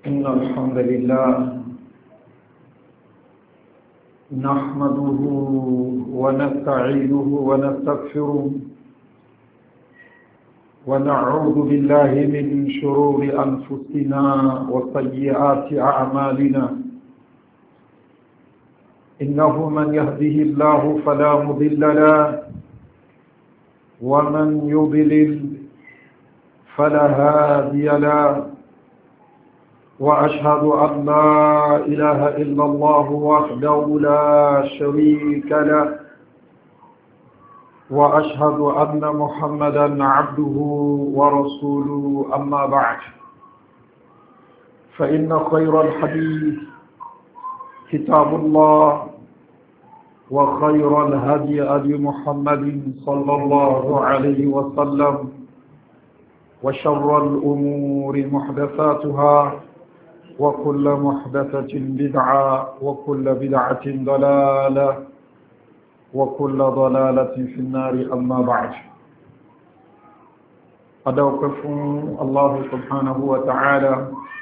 إن الحمد لله نحمده ونستعينه ونستغفره ونعوذ بالله من شرور أنفسنا وسيئات أعمالنا إنه من يهده الله فلا مضل له ومن يضلل فلا هادي له وأشهد أن لا إله إلا الله وحده لا شريك له وأشهد أن محمدا عبده ورسوله أما بعد فإن خير الحديث كتاب الله وخير الهدي هدي محمد صلى الله عليه وسلم وشر الأمور محدثاتها وكل محدثة بدعة وكل بدعة ضلالة وكل ضلالة في النار أما بعد أدوقف الله سبحانه وتعالى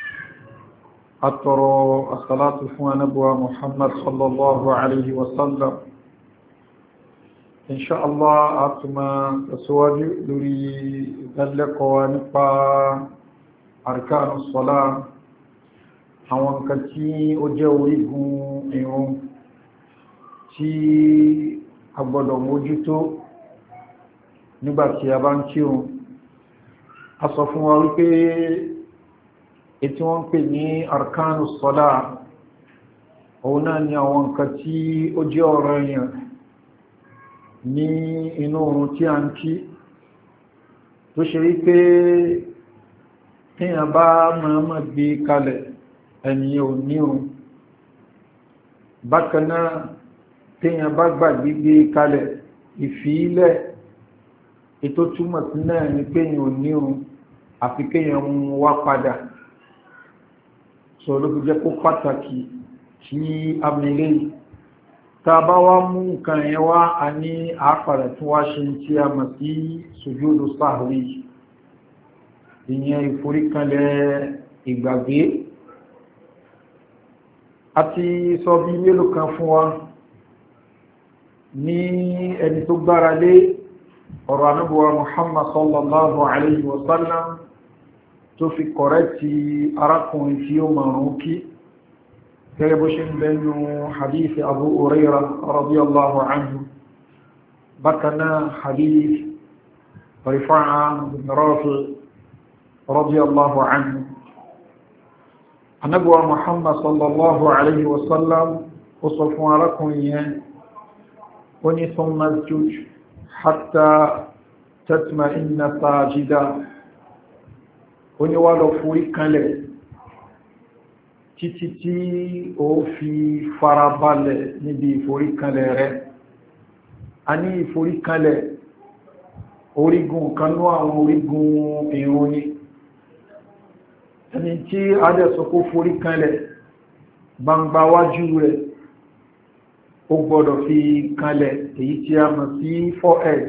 أترى الصلاة ونبوة محمد صلى الله عليه وسلم إن شاء الله أتما سواجه لري ذلك ونقى أركان الصلاة àwọn nǹkan tí ó jẹ́ orígun ìrun tí a gbọ́dọ̀ mójútó nígbàtí a bá ń kírun. A sọ fún wa wípé ètí wọ́n ń pè ní arkanu sọ́lá òun náà ni àwọn nǹkan tí ó jẹ́ ọ̀ranyàn ní inú oorun tí a ń kí tó ṣe wípé tíyàn bá mọ̀ọ́mọ̀ gbé kalẹ̀ ẹni ò nírun. Bákanáà tíyàn bá gbàgbé gbé kalẹ̀ ìfìílẹ̀ ètò túmọ̀ sí náà ni pé yàn ò nírun àfi kéyàn ń wá padà. Sọ ló fi jẹ́ kó pàtàkì tí a mẹ́lẹ̀ tá bá wá mú nǹkan yẹn wá a ní àpàdà tí wá ṣe tí a mọ̀ sí sùjúdù sáhwí, ìyẹn ìforíkanlẹ̀ ìgbàgbé. Àti sọ bí mélòó kan fún wa ní ẹni tó gbára lé ọ̀rọ̀ Ànábì wa Muhammad sallallahu alayhi wa sallam tó fi kọ̀rẹ́tì arákùnrin tí ó márùn kí gẹ́gẹ́ bó ṣe ń bẹnu hadith Abu Hurairah radiyallahu anhu, bákanáà hadith Rifa'a bin Rafi' radiyallahu anhu. Ànábì wa Muhammad sallallahu alayhi wa sallam ó sọ fún arákùnrin yẹn ó ní thumma isjud hatta tatma'inna sajida, ó ní wá lọ forí kanlẹ̀ títí tí ó fi farabalẹ̀ níbi ìforíkanlẹ̀ rẹ̀. A ní ìforíkanlẹ̀ orígun kanú àwọn orígun ìrun ni. Ẹni tí a dẹ̀ sọ kó forí kanlẹ̀ gbangba wájú rẹ̀ ó gbọ́dọ̀ fi kanlẹ̀ èyí tí a mọ̀ sí forehead.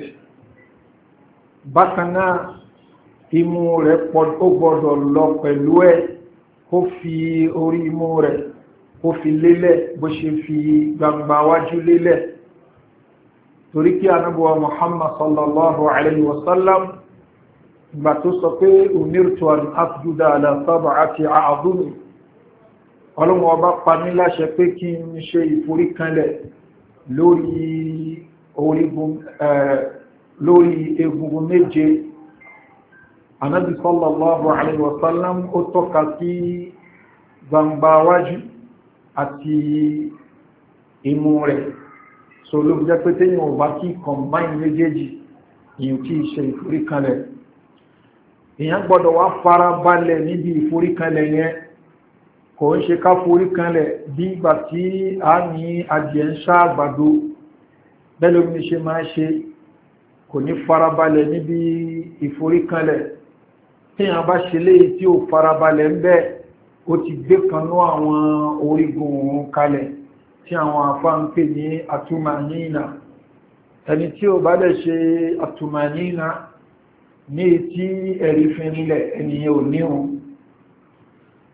Bákanáà imú rẹ̀ ó gbọ́dọ̀ lọ pẹ̀lú ẹ̀ kó fi orí imú rẹ̀ kó fi lélẹ̀ bó ṣe fi gbangba wájú lélẹ̀, torí kí Ànábì wa Muhammad sallallahu alayhi wa sallam ìgbà tó sọ pé umirtu an asjuda ala sab'ati a'dhumi, Ọlọ́hun Ọba pa mí láṣẹ pé kí n ṣe ìforíkanlẹ̀ lórí egungun méje. Ànábì sallallahu alayhi wa sallam ó tọ́ka sí gbangba wájú àti imú rẹ̀. So ló jẹ́ pé téèyàn ò bá kí combine méjèèjì èyàn tí ṣe ìforíkanlẹ̀. Èyàn gbọ́dọ̀ wá fara balẹ̀ níbi ìforíkanlẹ̀ yẹn, kò ń ṣe ká foríkanlẹ̀ bí ìgbà tí a ní adìẹ ń ṣá àgbàdo bẹ́lómi ṣe máa ṣe, kò ní fara balẹ̀ níbi ìforíkanlẹ̀. Téèyàn bá ṣe léyìí tí ó fara balẹ̀ ń bẹ, ó ti gbé kanú àwọn orígun kalẹ̀ tí àwọn àfáà ń pè ní àtùmánínà. Ẹni tí ó bá dẹ̀ ṣe àtùmánínà ní tí ẹ̀rí fi nílẹ̀ ẹniyàn ò níhun.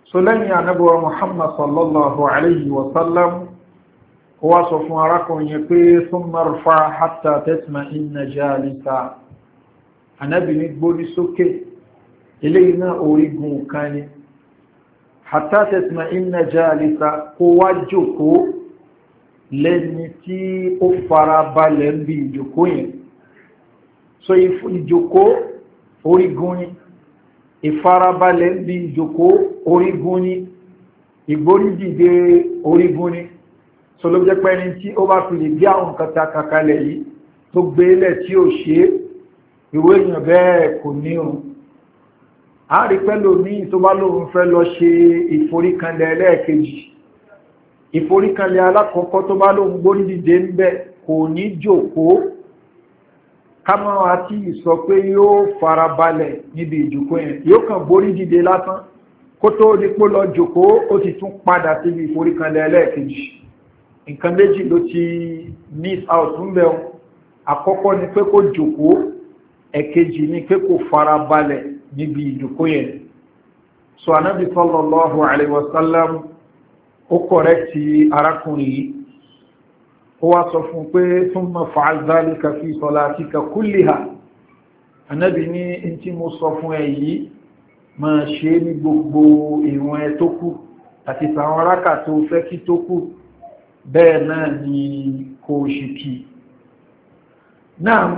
so lẹ́yìn anábọ̀wà Muhammad sallallahu alayhi wa sallam ó wá sọ fún arákùnrin yẹn pé thumma irfa' hatta tatma'inna jalisa anábì ní gbórí sókè eléyìí náà orígun kan ni hatta tatma'inna jalisa kó wá jókòó lẹ́ni tí ó fara balẹ̀ ń bí ìjókòó yẹn so ìjókòó orígun ni ìfarabalẹ̀ ń bí ìjókòó orígun ni ìgbórídìde orígun ni so ló jẹ́ pé ẹni tí ó bá fi lè bí àwọn kàtà kàkalẹ̀ yìí tó gbélẹ̀ tí ó ṣe ìwé èèyàn bẹ́ẹ̀ kò ní òun a rí pẹ́lú ní tó bá lóun fẹ́ lọ ṣe ìforíkanlẹ̀ ẹlẹ́ẹ̀kejì ìforíkanlẹ̀ alákọ̀ọ́kọ́ tó bá lóun gbórídìde ń bẹ kò ní jókòó kámọ́ àti ìsọ pé yóò farabalẹ̀ níbi ìjókòó yẹn yóò kàn gbórídìde lásán kó tó dípò lọ jókòó ó ti tún padà síbi ìforíkanlẹ̀ ẹlẹ́ẹ̀kejì nǹkan méjì ló ti miss out ń bẹ̀ àkọ́kọ́ ni pé kó jókòó ẹ̀kejì ni pé kó farabalẹ̀ níbi ìjókòó yẹn so anábì sallallahu alaihi wasallam ó kọ̀rẹ́kì arákùnrin yìí ó wá sọ fún pé thumma fa'al dhalika fi salatika kulliha anábì ní in tí mo sọ fún ẹ yìí máa ṣe ní gbogbo ìwọ̀n ẹ tó kù àti sàwọn rákà tó fẹ́ kí tó kù bẹ́ẹ̀ náà ni kò ṣìkì náà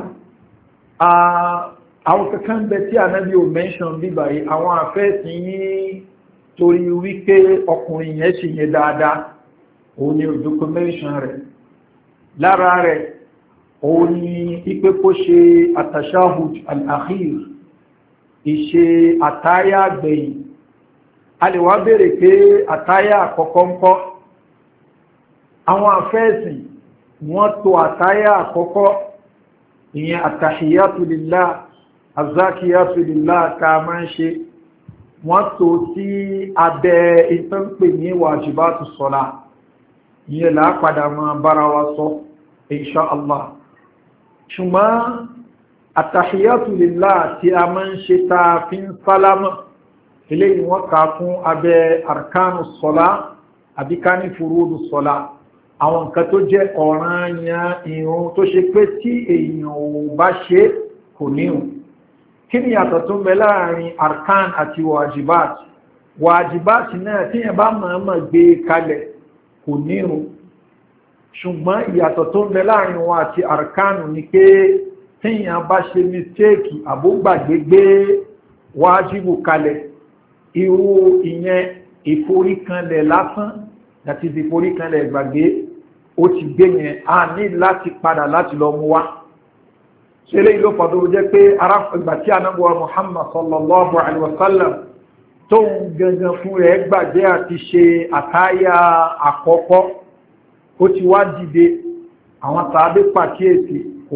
àwọn kankan bẹ tí anábì ò mention bíbà yìí àwọn àfẹ́sì yìí torí wípé ọkùnrin yẹn ṣe yẹ dáadáa òun ni òjòkó mention rẹ̀ lára rẹ̀ òun ni ipé kó ṣe àtàṣáhùd al-akhir ìṣe àtáyà gbẹ̀yìn a lè wá bèèrè pé àtáyà àkọ́kọ́ ń kọ́ àwọn àfẹ́ẹ̀sìn wọ́n tó àtáyà àkọ́kọ́ ìyẹn àtàhíyàtù lillah azakiyatu lillah ká máa ń ṣe wọ́n tó sí abẹ́ ìtànpè ní wàjibátù sọ́lá ìyẹn lápadà máa bára wa sọ insha Allah ṣùgbọ́n àtàhíyàtù lillah tí a máa ń ṣe ta fi ń sálámà eléyìí wọ́n kà fún abẹ́ arkanu sọ́lá àbíká ní furudu sọ́lá àwọn nǹkan tó jẹ́ ọ̀ranyàn ìrun tó ṣe pé tí èèyàn ò bá ṣe kò níhun kí ni yàtọ̀ tó ń bẹ láàrin arkan àti wajibat wajibat náà tí yẹn bá mọ̀ọ́mọ̀ gbé kalẹ̀ kò níhun ṣùgbọ́n ìyàtọ̀ tó ń bẹ láàrin wọn àti arkan ni pé tí yẹn bá ṣe mistake àbúgbàgbé gbé wájibù kalẹ̀ irú ìyẹn ìforíkanlẹ̀ lásán àti ìforíkanlẹ̀ ìgbàgbé ó ti gbé yẹn a ní láti padà láti lọ mú wá ṣe lè ìlú fàdó jẹ́ pé ìgbà tí anábọ̀wà Muhammad sallallahu alaihi wasallam tó ń gangan fún rẹ̀ gbàgbé àti ṣe àtáyà àkọ́kọ́ ó ti wá dìde àwọn tàbí pàkíyèsí kò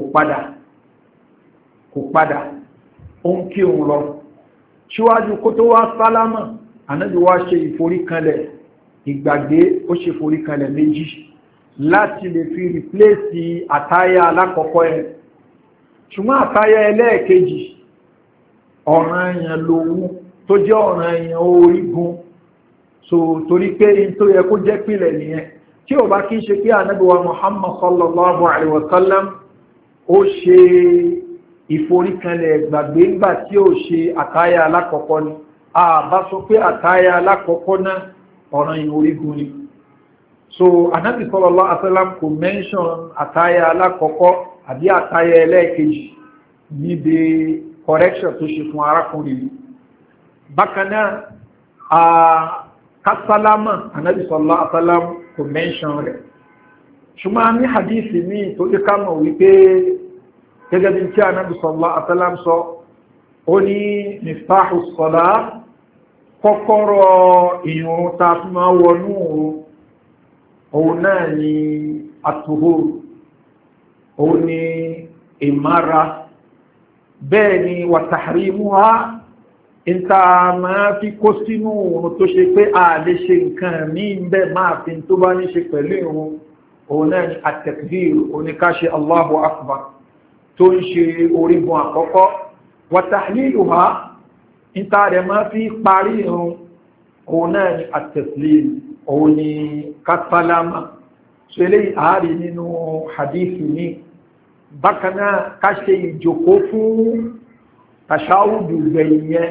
padà ó ń kí òun lọ ṣíwájú kó tó wá sálámà anábì wá ṣe ìforíkanlẹ̀ ìgbàgbé ó ṣe foríkanlẹ̀ méjì láti lè fi rìpléèsì àtáyà alákọ̀ọ́kọ́ ẹ̀ ṣùgbọ́n àtáyà ẹlẹ́ẹ̀kejì ọ̀ranyàn lòun tó jẹ́ ọ̀ranyàn orígun so torí pé in tó yẹ kó jẹ́ pìlẹ̀ nìyẹn tí ò bá kí ń ṣe pé ànábì wa Muhammad sallallahu alaihi wasallam ó ṣe ìforíkanlẹ̀ ìgbàgbé ńgbà tí ó ṣe àtáyà alákọ̀ọ́kọ́ ni a bá sọ pé àtáyà alákọ̀ọ́kọ́ náà ọ̀ranyàn orígun ni so Ànábì sallallahu alaihi wasallam kò mention àtáyà alákọ̀ọ́kọ́ àbí àtáyà ẹlẹ́ẹ̀kejì níbi correction tó ṣe fún arákùnrin bákan náà kásálámà Ànábì sallallahu alaihi wasallam kò mention rẹ̀ ṣùgbọ́n ní hadithi ní tó jẹ́ ká mọ̀ wípé gẹ́gẹ́ bí tí Ànábì sallallahu alaihi wasallam sọ ó ní miftahu salat kọ́kọ́rọ́ ìrun ta fi máa wọnú òun náà ni àtúhò òun ni ìmára bẹ́ẹ̀ ni wàtàrímúhá ìta máa fi kó sínú òun tó ṣe pé a lè ṣe nǹkan ní ìbẹ̀ máa fi tó bá ní ṣe pẹ̀lú ìrun òun náà ni àtẹ̀kbír oníkáṣe Allahu Akbar tó ń ṣe orígun àkọ́kọ́ wàtàrímúhá ìta rẹ̀ máa fi parí ìrun òun náà ni at-taslim, òun ni kásálámà. So eléyìí ààrí nínú hadithi ní bákanáà ká ṣe ìjókòó fún tàṣáwùdù gbẹ̀yìn yẹn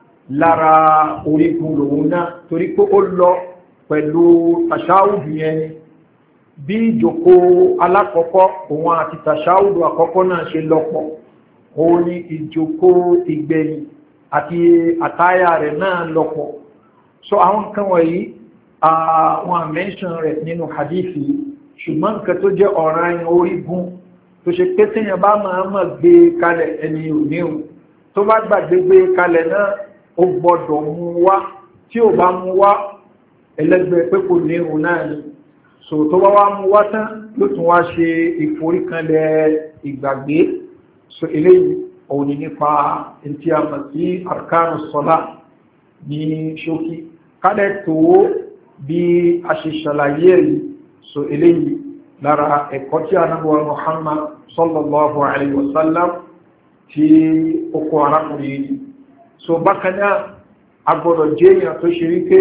lára orígun lòun náà, torí pé ó lọ pẹ̀lú tàṣáwùdù yẹn ni bí ìjókòó alákọ̀ọ́kọ́ òun àti tàṣáwùdù àkọ́kọ́ náà ṣe lọ́pọ̀, òun ni ìjókòó ìgbẹ̀yìn àti àtáyà rẹ̀ náà lọ́pọ̀. So àwọn nǹkan wọ̀nyí àwọn àmẹ́ṣàn rẹ̀ nínú hadithi, ṣùgbọ́n nǹkan tó jẹ́ ọ̀ranyàn orígun tó ṣe pé tíyàn bá máa mọ̀ gbé kalẹ̀ ẹni òníhun tó bá gbàgbé gbé kalẹ̀ náà ó gbọ́dọ̀ mú wá, tí ò bá mú wá ẹlẹ́gbẹ́ pé kò níhun náà ni. So tó bá wá mú wá tán ló tún wá ṣe ìforíkanlẹ̀ ìgbàgbé. So eléyìí òun ni nípa tí a mọ̀ sí arkanu sọ́lá ní ṣókí kálẹ̀ tó bí a ṣe ṣàlàyé rí. So eléyìí lára ẹ̀kọ́ tí a náà Muhammad sallallahu alaihi wasallam tí ó kọ́ arákùnrin yìí. So bákanáà agbọ́dọ̀ jẹ́ èèyàn tó ṣe wípé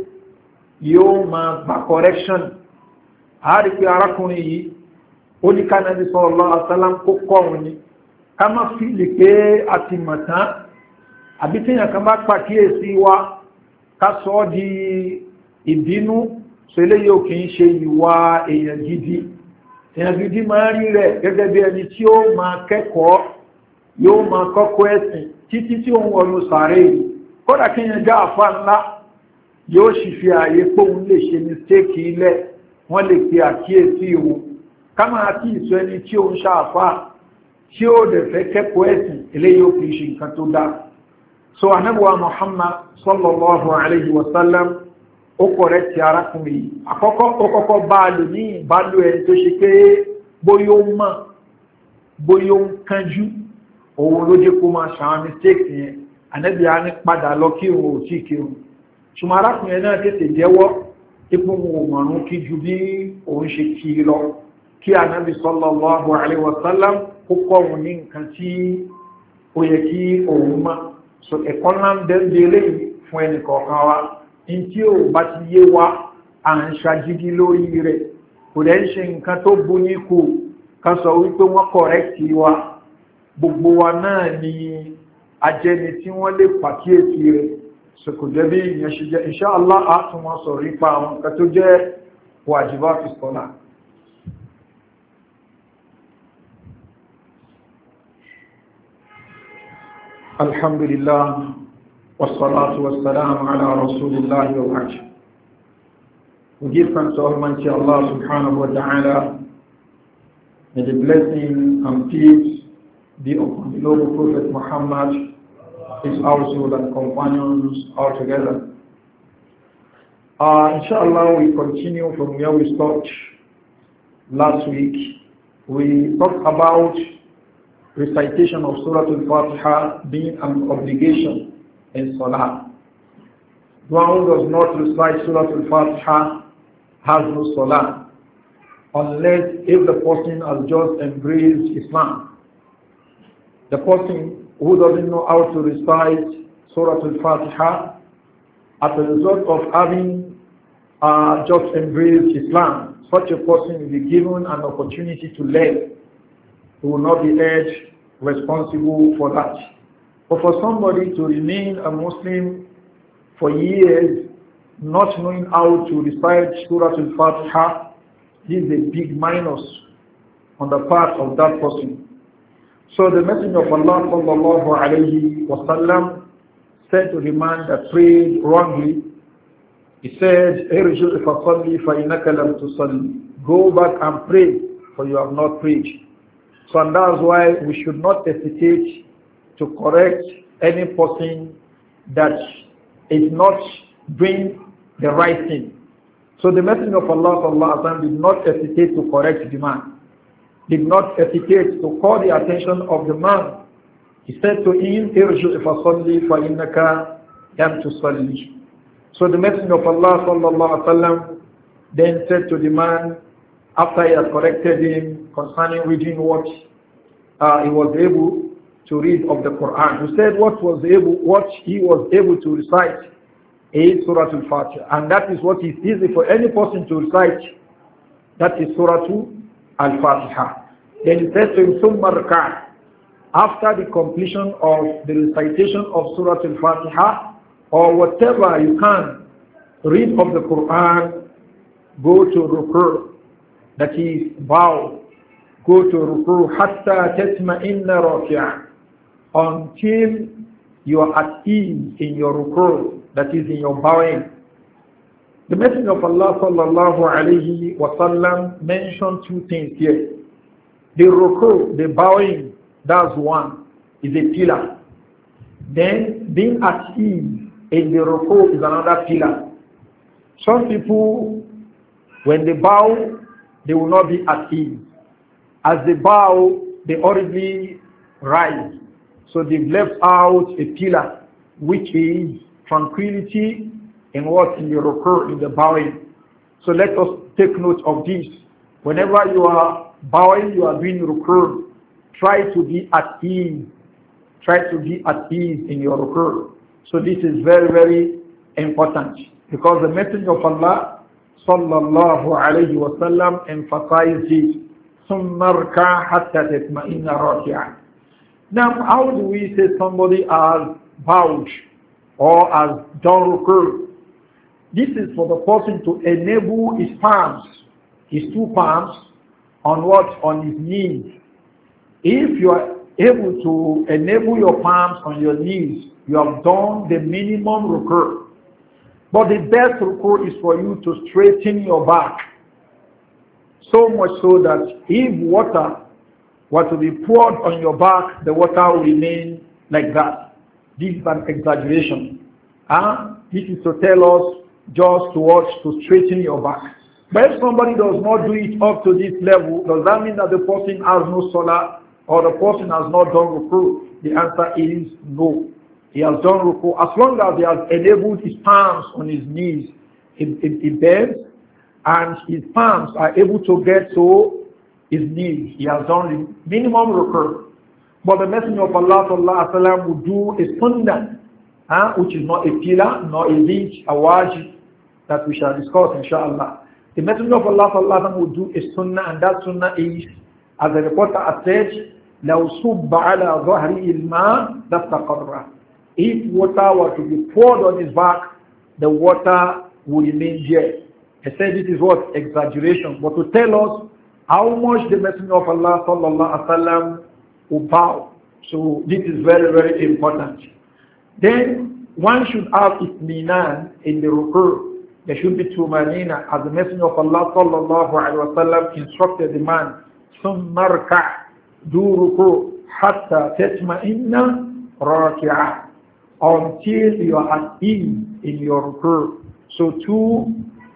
yóò máa gba correction. A rí pé arákùnrin yìí ó ní ká Nábì sallallahu alaihi wasallam kó kọ́rùn ni ká má fi lè pé a ti mọ̀ tán, àbí tí èèyàn kan bá pàkíyèsí wa ká sọ ọ́ di ìbínú. So eléyìí ò kì í ṣe ìwà èèyàn gidi. Èèyàn gidi máa rí rẹ̀ gẹ́gẹ́ bí ẹni tí ó máa kẹ́kọ̀ọ́, yóò máa kọ́kọ́ ẹ̀sìn títí tí òun wọnú sàárè yìí. Kódà kí èèyàn já àfá ńlá yóò sì fi ààyè pé òun lè ṣe mistake ilẹ̀, wọ́n lè pe àkíyèsí òun. Ká máa tí ìsọ ẹni tí òun ṣàfá tí ó dẹ̀ fẹ́ kẹ́kọ̀ọ́ ẹ̀sìn, eléyìí ò kì í ṣe nǹkan tó dáa. So Ànábì wa Muhammad sallallahu alaihi wasallam ó kọ̀rẹ́ ti arákùnrin yìí. Àkọ́kọ́ ó kọ́kọ́ bá lò ní ìbálò ẹni tó ṣe pé bóyá ó mọ̀, bóyá ó ń kánjú, òun ló jẹ́ kó máa ṣàwọn mistake yẹn. Ànábì á ní padà lọ kí òun ò tí kí òun. Ṣùgbọ́n arákùnrin náà tètè jẹ́wọ́ ipò òun ò mọ̀rún kí ju bí òun ṣe kí lọ, kí Ànábì sallallahu alaihi wasallam kó kọ́ òun ní nǹkan tí ó yẹ kí òun mọ̀. So ẹ̀kọ́ náà ń dẹ́ndé eléyìí fún ẹnì kọ̀ọ̀kan wa. In tí ó bá ti yé wa à ń ṣàjídí lórí rẹ̀, kò lẹ́ ń ṣe nǹkan tó bú ní kò ká sọ wípé wọ́n kọ̀rẹ́kì wa. Gbogbo wa náà ni ajẹni tí wọ́n lè pàkíyèsí rẹ̀. So kò jẹ́ bí ìyẹn ṣe jẹ́. Insha Allah á tún wọ́n sọ rípa àwọn nǹkan tó jẹ́ wajibatu sọ́lá. Alhamdulillah. والصلاة والسلام على رسول الله وبعد. We give thanks to Almighty Allah subhanahu wa ta'ala. May the blessing and peace be upon the noble Prophet Muhammad, his household and companions altogether. Inshallah, we continue from where we stopped last week. We talked about recitation of Surah Al-Fatiha being an obligation in Salah. The one who does not recite Surah Al-Fatiha has no Salah, unless if the person has just embraced Islam. The person who doesn't know how to recite Surah Al-Fatiha, as a result of having just embraced Islam, such a person will be given an opportunity to learn. He will not be held responsible for that. But for somebody to remain a Muslim for years, not knowing how to recite Surah Al-Fatiha, this is a big minus on the part of that person. So the Messenger of Allah sallallahu alayhi wa sallam said to the man that prayed wrongly, he said, "Irji' fasalli fa innaka lam tusalli." Go back and pray, for you have not prayed. So and that's why we should not hesitate to correct any person that is not doing the right thing. So the Messenger of Allah sallallahu alaihi wasallam did not hesitate to correct the man, did not hesitate to call the attention of the man. He said to him, "Irji' fasalli fa innaka lam tusalli." So the Messenger of Allah sallallahu alaihi wasallam then said to the man, after he had corrected him concerning reading what he was able to read of the Quran, he said what he was able to recite. is Surah Al-Fatiha. And that is what is easy for any person to recite. That is Surah Al-Fatiha. Then it says to him, ثُمَّ ارْكَعْ. After the completion of the recitation of Surah Al-Fatiha, or whatever you can read of the Quran, go to ruku', that is bow. Go to ruku' hatta tatma'inna raki'an, until you are at ease in your ruku', that is in your bowing. The Messenger of Allah sallallahu alayhi wa sallam mentioned two things here. The ruku', the bowing, that's one, is a pillar. Then being at ease in the ruku' is another pillar. Some people, when they bow, they will not be at ease. As they bow, they already rise. So they've left out a pillar, which is tranquility in what? In the ruku', in the bowing. So let us take note of this. Whenever you are bowing, you are doing ruku', try to be at ease. Try to be at ease in your ruku'. So this is very, very important, because the Messenger of Allah sallallahu alayhi wa sallam emphasized it. ثُمَّ ارْكَعْ حَتَّى تَطْمَئِنَّ رَاكِعًا. Now, how do we say somebody has bowed or has done ruku'? This is for the person to enable his palms, his two palms, on what? On his knees. If you are able to enable your palms on your knees, you have done the minimum ruku'. But the best ruku' is for you to straighten your back. So much so that if water were to be poured on your back, the water will remain like that. This is an exaggeration. This is to tell us just to straighten your back. But if somebody does not do it up to this level, does that mean that the person has no salah or the person has not done ruku'? The answer is no. He has done ruku'. As long as he has enabled his palms on his knees, it bends, and his palms are able to get to his knees, he has done the minimum ruku'. But the Messenger of Allah sallallahu alaihi wasallam would do a sunnah, which is not a pillar, nor a leech, a wajib, that we shall discuss inshallah. The Messenger of Allah sallallahu alaihi wasallam would do a sunnah, and that sunnah is, as the reporter has said, لَوْ صُبَّ عَلَى ظَهْرِ الْمَاءِ لَاسْتَقَرَّ. If water were to be poured on his back, the water would remain there. I said this is what? Exaggeration. But to tell us how much the Messenger of Allah sallallahu alaihi wasallam will bow. So this is very, very important. Then one should have itminan in the ruku'. There should be tumanina, as the Messenger of Allah sallallahu alaihi wasallam instructed the man, ثُمَّ ارْكَعْ, do ruku' hatta tatma'inna raki'ah, until you are at ease in your ruku'. So two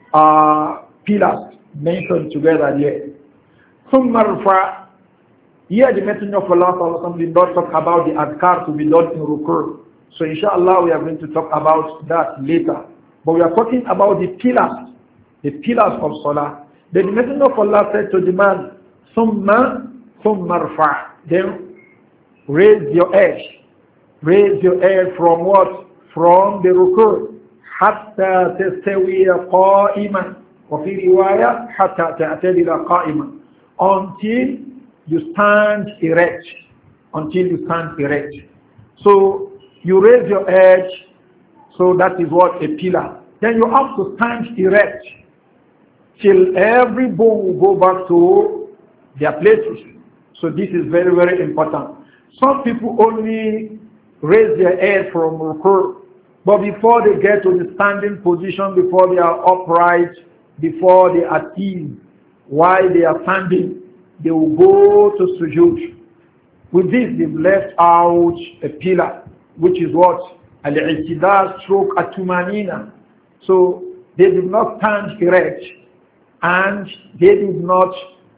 pillars mentioned together here. ثُمَّ ارْفَعْ. Here the Messenger of Allah sallallahu alaihi wasallam did not talk about the adhkar to be done in ruku'. So inshallah we are going to talk about that later. But we are talking about the pillars of salah. Then the Messenger of Allah said to the man, ثُمَّ ارْفَعْ. Then raise your edge. Raise your head from what? From the ruku'. حَتَّى تَسْتَوِيَ قَائِمًا. وفي رواية حتى تعتدل قائما, until you stand erect. Until you stand erect. So you raise your edge, so that is what? A pillar. Then you have to stand erect till every bone will go back to their places. So this is very, very important. Some people only raise their head from ruku', but before they get to the standing position, before they are upright, before they are at ease, while they are standing, they will go to sujood. With this, they've left out a pillar, which is what? Al-i'tidal stroke at-tumanina. So they did not stand erect, and they did not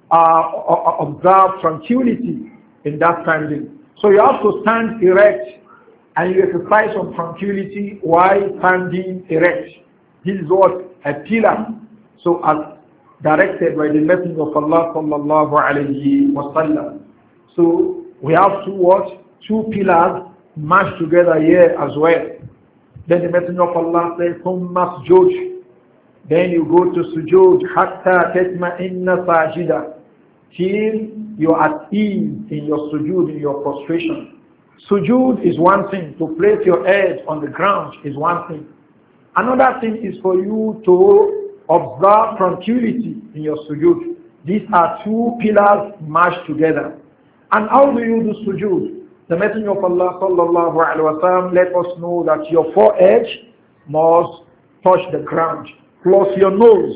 observe tranquility in that standing. So you have to stand erect, and you exercise some tranquility while standing erect. This is what? A pillar. So as directed by the Messenger of Allah sallallahu alayhi wa sallam. So we have two pillars mashed together here as well. Then the Messenger of Allah said, ثُمَّ اسْجُدْ. Then you go to sujood, حَتَّى تَتْمَئِنَّ سَاجِدًا, till you are at ease in your sujood, in your prostration. Sujood is one thing. To place your head on the ground is one thing. Another thing is for you to observe tranquility in your sujood. These are two pillars mashed together. And how do you do sujood? The Messenger of Allah sallallahu alaihi wasallam let us know that your forehead must touch the ground, plus your nose.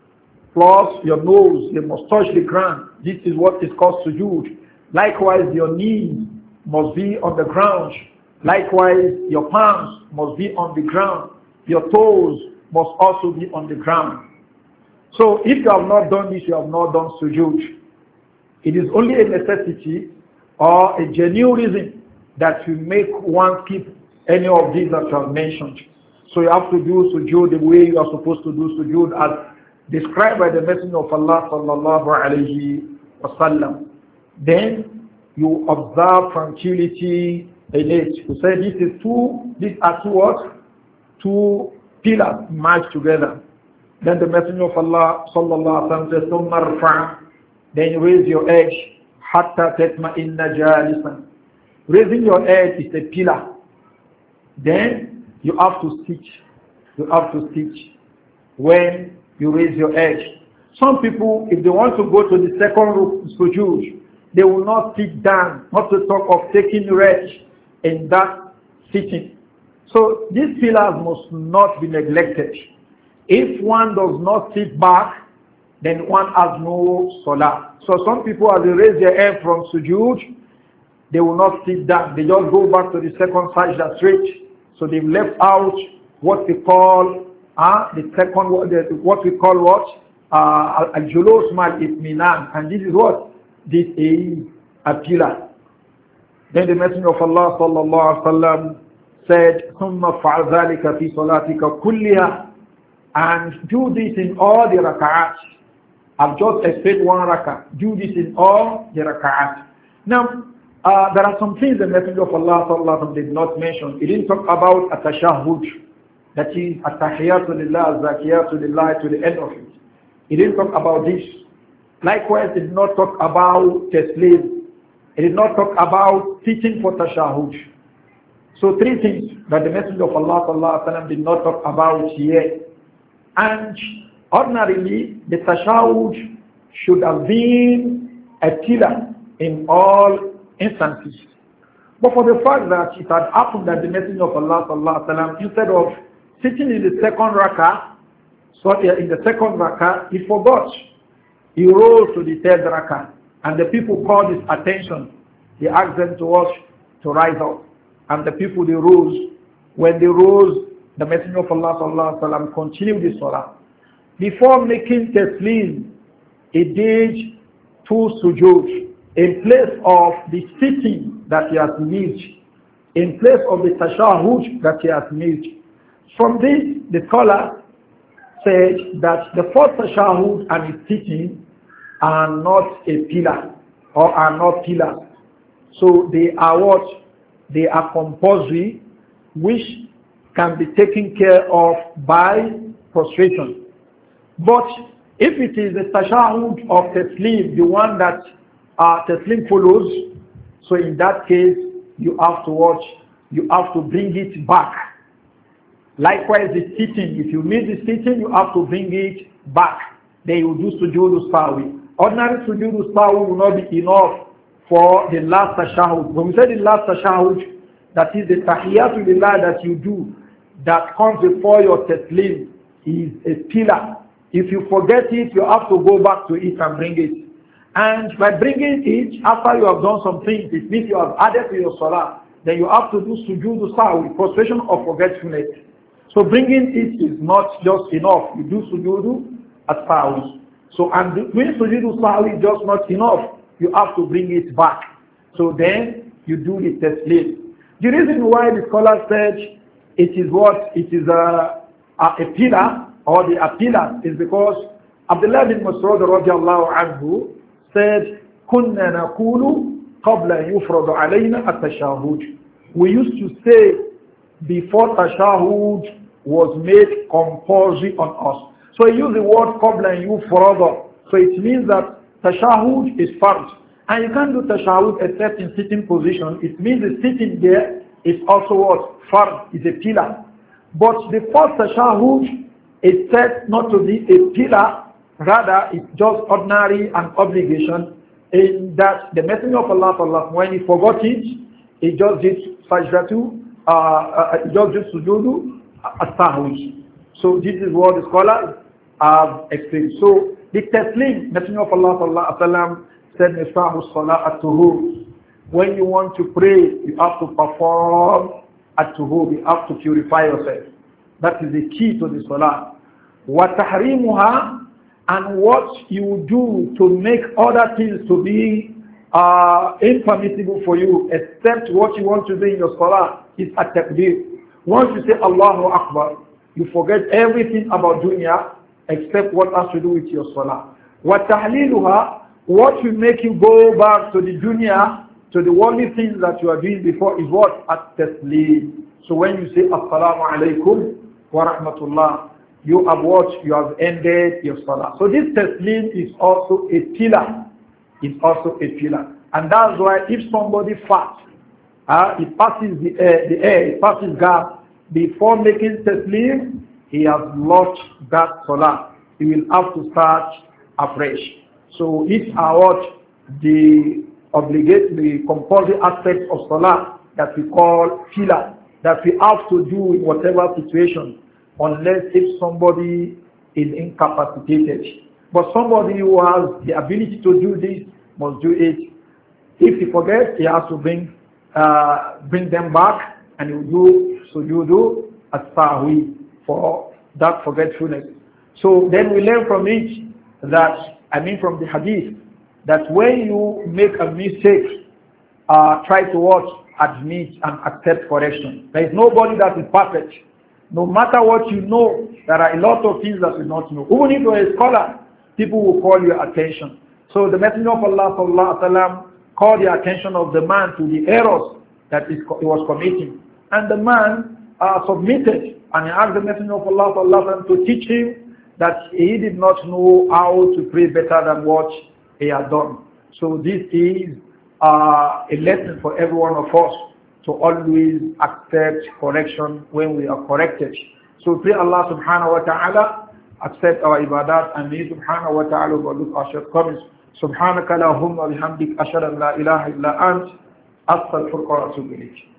They must touch the ground. This is what is called sujood. Likewise, your knees must be on the ground. Likewise, your palms must be on the ground. Your toes must also be on the ground. So if you have not done this, you have not done sujood. It is only a necessity or a genuine reason that will make one keep any of these that you have mentioned. So you have to do sujood the way you are supposed to do sujood as described by the Messenger of Allah sallallahu alayhi wasallam. Then you observe tranquility in it. You say these are two what? Two pillars merged together. Then the Messenger of Allah sallallahu alayhi wa sallam says, ثُمَّ ارْفَعْ. Then you raise your head, حَتَّى تَتْمَئِنَّ جَالِسًا. Raising your head is a pillar. Then you have to stitch. When you raise your head. Some people, if they want to go to the second sujood, they will not sit down, not to talk of taking rest in that sitting. So these pillars must not be neglected. If one does not sit back, then one has no salah. So some people, as they raise their head from sujood, they will not sit down. They just go back to the second sajda straight. So they've left out what we call what we call al-julus mal itminan, and this is what? This is a pillar. Then the Messenger of Allah sallallahu alaihi wasallam said, ثُمَّ فَعَلْ ذَلِكَ فِي صَلَاتِكَ كُلِّهَا, and do this in all the rak'at. I've just explained one rak'ah. Do this in all the rak'at. Now, there are some things the Messenger of Allah sallallahu alaihi wasallam did not mention. He didn't talk about at-tashahhud, that is at-tahiyatu lillah, az-zakiyatu lillah, to the end of it. He didn't talk about this. Likewise, he did not talk about taslim. He did not talk about teaching for tashahhud. So three things that the Messenger of Allah sallallahu alaihi wasallam did not talk about here. And ordinarily, the tashahhud should have been a pillar in all instances. But for the fact that it had happened that the Messenger of Allah sallallahu alaihi wasallam, instead of sitting in the second rak'ah, he forgot. He rose to the third rak'ah, and the people called his attention. He asked them to rise up, and the people, they rose. When they rose, the Messenger of Allah sallallahu alaihi wasallam continued the salah. Before making taslim, he did two sujood in place of the sitting that he has missed, in place of the tashahhud that he has missed. From this, the scholar said that the first tashahhud and his sitting are not a pillar, or are not pillars. So they are what? They are compulsory, which can be taken care of by prostration. But if it is the tashahhud of taslim, the one that taslim follows, so in that case, you have to watch, you have to bring it back. Likewise, the sitting, if you miss the sitting, you have to bring it back. Then you do sujood sahwi. Ordinary sujood sahwi will not be enough for the last tashahhud. When we say the last tashahhud, that is the tahiyatu lillah that you do, that comes before your taslim, is a pillar. If you forget it, you have to go back to it and bring it. And by bringing it, after you have done some things, it means you have added to your salah, then you have to do sujood sahwi, prostration of forgetfulness. So bringing it is not just enough. You do sujood as-sahwi. So, and doing sujood sahwi is just not enough. You have to bring it back. So then you do the taslim. The reason why the scholar said it is what? It is a pillar, or the pillar, is because Abdullah bin Mas'ud radiallahu anhu said, كُنَّا نَقُولُ قَبْلَ يُفْرَضُ عَلَيْنَا التَّشَهُّدُ. We used to say before tashahud was made compulsory on us. So he used the word qabla and you further. So it means that tashahud is fard. And you can't do tashahud except in sitting position. It means the sitting there is also what? Fard, is a pillar. But the first tashahud is said not to be a pillar, rather it's just ordinary and obligation, in that the Messenger of Allah, when he forgot it, he just did sajdatu, he just did sujudu as-sahwi. So this is what the scholars have explained. So the taslim, Messenger of Allah said, Miftahus salah at-tuhur. When you want to pray, you have to perform at-tuhur, you have to purify yourself. That is the key to the salah. وَتَحْرِيمُهَا, and what you do to make other things to be impermissible for you, except what you want to do in your salah, is at-takbir. Once you say Allahu Akbar, you forget everything about dunya except what has to do with your salah. وَتَحْلِيلُهَا, what will make you go back to the dunya, to the worldly things that you are doing before, is what? At-taslim. So when you say Assalamu alaikum wa rahmatullah, you have what? You have ended your salah. So this taslim is also a pillar. It's also a pillar. And that's why if somebody fasts, it passes the air, it passes gas, before making taslim, he has lost that salah. He will have to start afresh. So these are what the compulsory aspects of salah that we call pillar, that we have to do in whatever situation, unless if somebody is incapacitated. But somebody who has the ability to do this must do it. If he forgets, he has to bring them back, and he will do sujudu as-sahwi for that forgetfulness. So then we learn from it that, from the hadith, that when you make a mistake, try to watch, admit and accept correction. There is nobody that is perfect. No matter what you know, there are a lot of things that you not know. Even if you are a scholar, people will call your attention. So the Messenger of Allah sallallahu alaihi wasallam called the attention of the man to the errors that he was committing. And the man submitted, and he asked the Messenger of Allah sallallahu alaihi wasallam to teach him that he did not know how to pray better than what he had done. So this is a lesson for every one of us, to always accept correction when we are corrected. So pray Allah subhanahu wa ta'ala accept our ibadat, and may subhanahu wa ta'ala overlook our shortcomings. Subhanaka lahumma bihamdik ashhadu an la ilaha illa ant astaghfiruka wa atubu ilayk.